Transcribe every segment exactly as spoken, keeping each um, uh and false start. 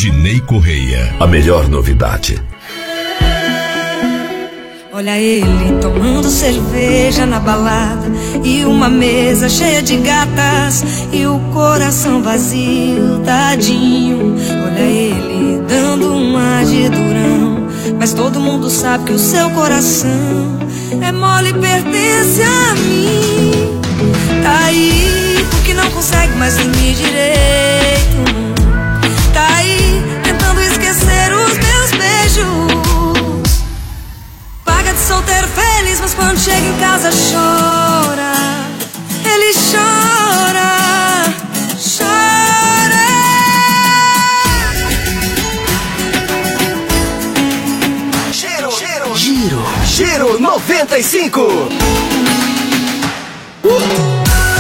Dinei Correia. A melhor novidade. Olha ele tomando cerveja na balada e uma mesa cheia de gatas e o coração vazio, tadinho. Olha ele dando uma de durão, mas todo mundo sabe que o seu coração é mole e pertence a mim. Tá aí porque não consegue mais dormir direito. Tá aí tentando esquecer os meus beijos. Paga de solteiro feliz, mas quando chega em casa chora. Ele chora, chora. Giro, giro, giro, giro noventa e cinco. Uh!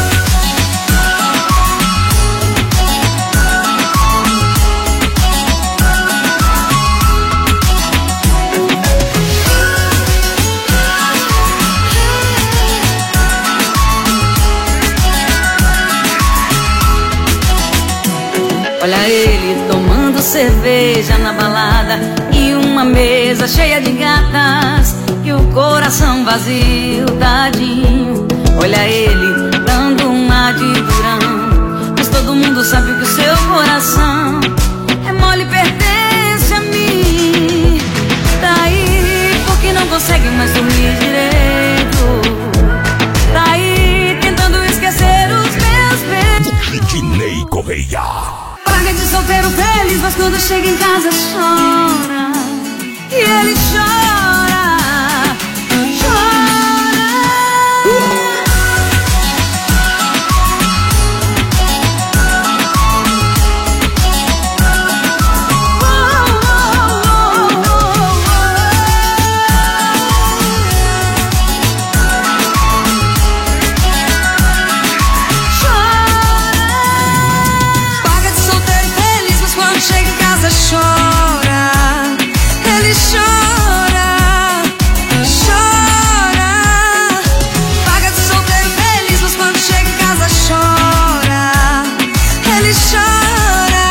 Olha ele tomando cerveja na balada e uma mesa cheia de gatas e o coração vazio, tadinho. Olha ele dando uma de durão, mas todo mundo sabe que o seu coração é mole e pertence a mim. Tá aí porque não consegue mais dormir direito. Tá aí tentando esquecer os meus beijos. Dinei Correia. Paga de solteiro feliz, mas quando chega em casa chora. E ele chora, chora. Oh, oh, oh, oh, chega em casa chora, ele chora, chora. Paga de solteiro feliz, mas quando chega em casa chora, ele chora,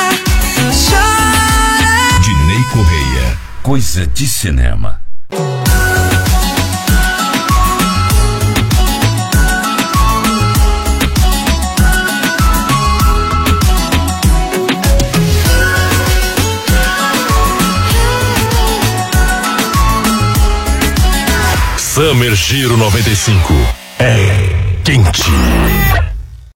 chora. Dinei Correia. Coisa de cinema. Summer Giro noventa e cinco. É quente.